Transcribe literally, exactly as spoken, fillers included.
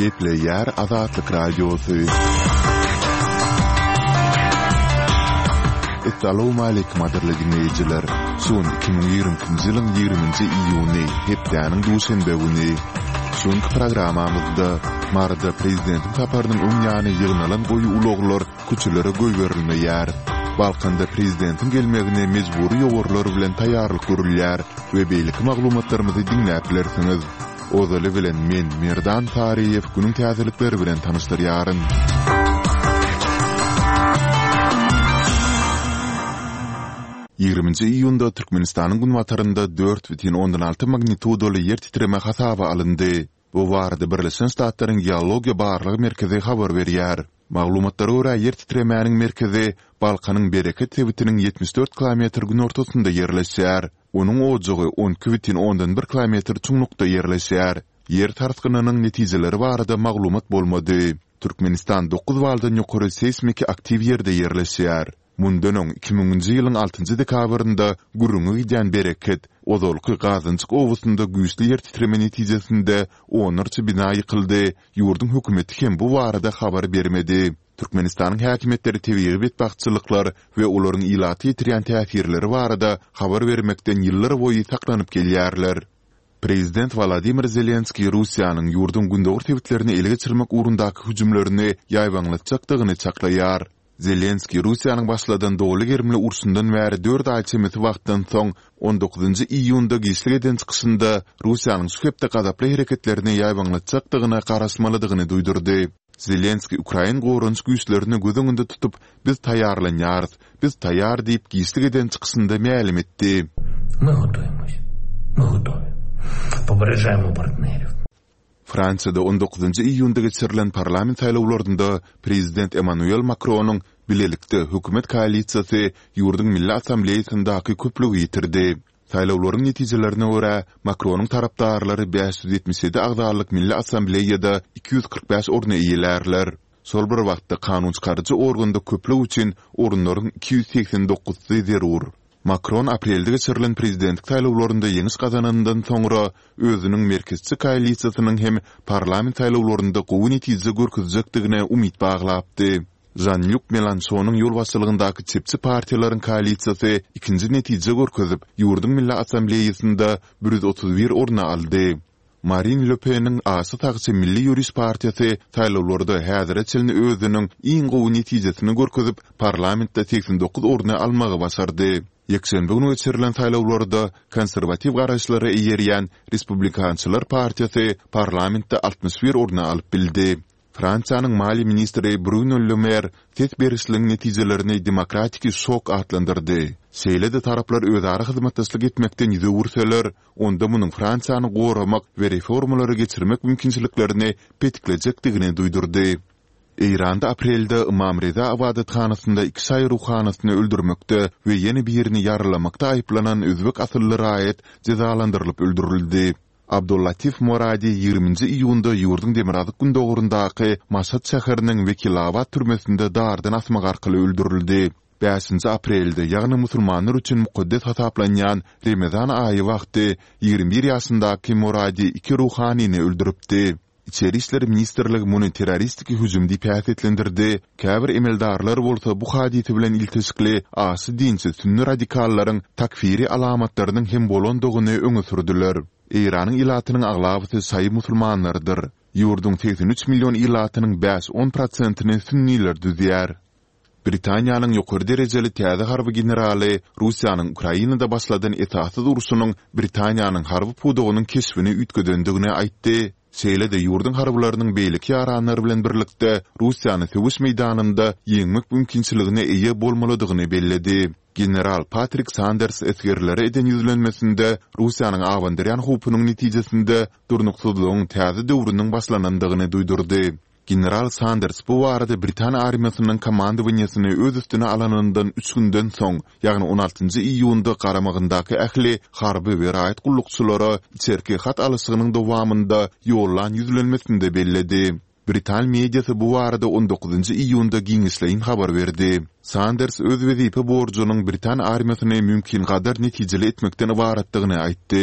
Gepleyer Azatlyk Radiosu. Assalamu alaykum adirli dinleyijiler. Son iki bin ýigriminji ýylyň ýigriminji iýuny hepdeniň duşanbe güni. Şonky programamyzda Marda prezident taparynyň umýany ýygnalan goýy ulaglar küçülere göý berilmeýär. Balkanda prezidentin gelmegine mecburi ýogurlar bilen taýýarlyk görülýär we beýlik maglumatlarymyzy dinläp bilersiňiz. Ozaly bilen men Merdan Tariýew günüň täzelikleri bilen tanışdyrýaryn. ýigriminji iýunda Türkmenistanyň günwatarynda dört бүтүn oňdan alty magnitudoly ýer titreme hasaba alyndy. Bu barada Birleşen Ştatlaryň Geologiýa barlygy merkezi habar berýär. Maglumatlara görä ýer titremäniň merkezi Balkanyň Bereket tebitiniň ýetmiş dört kilometr gün ortasynda ýerleşýär. Onuň ojagy on iki бүтүn oňdan bir kilometr çuňlukda ýerleşýär. Ýer tartgynynyň netijeleri barada maglumat bolmady. Türkmenistan dokuz baldan ýokary seismik aktiv ýerde ýerleşýär. Mundan öň iki miňinji ýylyň altynjy dekabrynda gürrüňe giden Bereket Ozolky Gazynçyk owusynda güýçli ýer titreme netijesinde onarçy bina ýykyldy. Ýurdun hökümeti hem bu barada habar bermedi. Türkmenistanyň häkimetleri tebigy betbahtçylyklar we olaryň ilaty ýetirýän täsirleri barada habar bermekden ýyllar boýy saklanyp gelýärler. Prezident Vladimir Zelenski Russiýanyň ýurdun gündäk tebitlerini ele geçirmek ugrundaky hüjümlerini ýaýbanlatjakdygyny çaklaýar. Zelenski Russiýanyň başladan dogly germli urşundan bäri dört aý çemeti wagtdan soň on dokuzunjy iýunda giýişlik eden çykyşynda Russiýanyň sühepde gadaply hereketlerini ýaýbanlatjakdygyna garaşmalydygyny duýdurdy. Zelenski Ukraina gorunç güýçlerini göz öňünde tutup biz taýýarlanýarys, biz taýýar diýip giýişlik eden çykyşynda mälim etdi. Мы готовимся. Мы готовы. Побережемо партнерів. Fransiyada on dokuzunjy iýunda geçirilen parlament saýlawlarynda prezident Emmanuel Macronyň bilelikde hökümet koalisiýasy ýurdun Milli Assambleýasyndaky köplügi ýitirdi. Saýlawlaryň netijelerine görä Macronyň tarapdarlary beş ýüz ýetmiş ýedi agdarlyk Milli Assambleýada iki ýüz kırk beş orna eýilerler. Sol bir wagtda kanun çykarjy organda köplük üçin orunlaryň iki ýüz seksen dokuzy zerur. Macron aprelde geçirilen prezidentlik saýlawlarynda ýeňiş kazanandan soňra özüniň merkezçi koalisiýasynyň hem parlament saýlawlarynda gowy netije görkezjekdigine umyt baglapdy. Jean-Luc Mélenchonyň ýolbaşçylygyndaky çepçi partiýalaryň koalisiýasy ikinji netije görkezip ýurdun Milli Assambleýasynda bir ýüz otuz bir orna aldy. Marine Le Pen'in asy tagsy Milli Ýürüş partiýasy saýlawlarda häzire çelni özüniň iň gowy netijesini görkezip parlamentde seksen dokuz orna almagy başardy. Ýekşembe günü geçirilen saýlawlarda konserwativ garaşlary eýerýän Respublikançylar partiýasy parlamentde altmış bir orna alyp bildi. Fransiýanyň mali ministri Bruno Le Maire tet berişliň netijelerini demokratik şok adlandyrdy. Şeýle-de taraplar özara hyzmatdaşlyk etmekden ýüze wursalar, onda munyň Fransiýany goramak we reformalary geçirmek mümkinçiliklerini petiklejekdigini duýdurdy. Eýranda aprelde Imam Reza Abadathanasynda iki şaýy ruhanasyny öldürmekde we ýeni birini ýaralamakda aýplanan özbek asylly raýat cezalandyrylyp öldürildi. Abdullatif Moradi ýigriminji iýunda ýurdun Demirazyk gündogurundaky Maşhad şäheriniň Vekilabad türmesinde dardan asmak arkaly öldürildi. beşinji aprelde ýagny musulmanlar üçin mukaddes hasaplanýan Ramazan aýy wagty ýigirmi bir ýaşyndaky Moradi iki ruhanyny öldüripdi. İçeri işleri Ministerligi muny terroristik hüjüm diýip häsiýetlendirdi. Käbir emeldarlar bolsa bu hadisy bilen iltisikli asy dinçi sünni radikallaryň takfiri alamatlarynyň hem bolandygyny öňe sürdüler. Eýranyň ilatynyň aglaby saý musulmanlardyr. Ýurdun seksen üç million ilatynyň beş on prosentyny sünniler düzýär. Britaniýanyň ýokary derejeli täze harby generali Russiýanyň Ukrainada başladan etatsız uruşunyň Britaniýanyň harby pudugynyň keşfini ütgedendigine aýtdy. Şeýle-de ýurdun harbylarynyň beýlik ýaranlary bilen birlikde Russiýany söwüş meýdanynda ýeňmek mümkinçiligine eýe bolmalydygyny belledi. General Patrick Sanders esgerleri eden ýüzlenmesinde Russiýanyň awandyrýan hupunyň netijesinde durnuksuzlygyň täze döwrüniň başlanandygyny duýdurdy. General Sanders bu barada Britaniýa armiýasynyň komandowanýasyny öz üstüne alanyndan üç günden soň, ýagny on altynjy iýunda garamagyndaky ähli harby we raýat gullukçylara içerki hat alyşygynyň dowamında ýollan ýüzlenmesinde belledi. Britan mediýasy bu barada on dokuzunjy iýunda giňişleýin habar berdi. Sanders öz wezipe borjunyň Britan armiýasyny mümkin gadar netijeli etmekden ibaratdygyny aýtdy.